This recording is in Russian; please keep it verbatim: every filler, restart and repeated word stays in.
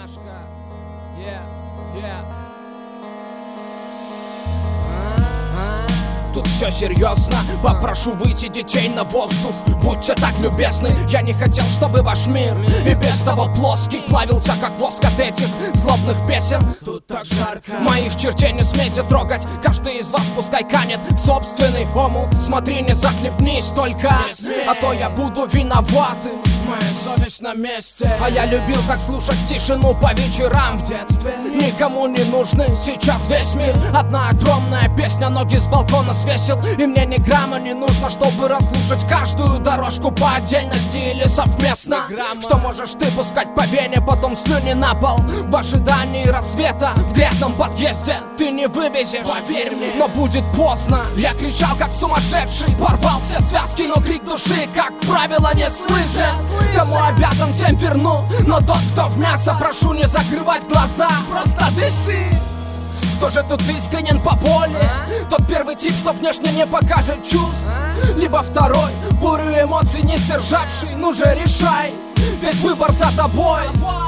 Няшка. Yeah, yeah. Тут все серьезно, попрошу выйти детей на воздух. Будьте так любезны, я не хотел, чтобы ваш мир и без того плоский плавился, как воск от этих злобных песен. Тут так жарко, моих чертей не смейте трогать. Каждый из вас пускай канет в собственный омут. Смотри, не захлебнись только, а то я буду виноватым. Моя совесть на месте. А я любил так слушать тишину по вечерам в детстве. Никому не нужны сейчас весь мир. Одна огромная песня, ноги с балкона свесил. И мне ни грамма не нужно, чтобы расслушать каждую дорожку по отдельности или совместно. Что можешь ты пускать по вене, потом слюни на пол в ожидании рассвета в грязном подъезде ты не вывезешь, поверь мне, но будет поздно. Я кричал как сумасшедший, порвал все связки, но крик души, как правило, не слышен. Кому обязан, всем верну, но тот, кто в мясо, прошу не закрывать глаза, просто дыши. Кто же тут искренен по боли? Тот первый тип, что внешне не покажет чувств, либо второй, бурю эмоций не сдержавший. Ну же решай, весь выбор за тобой.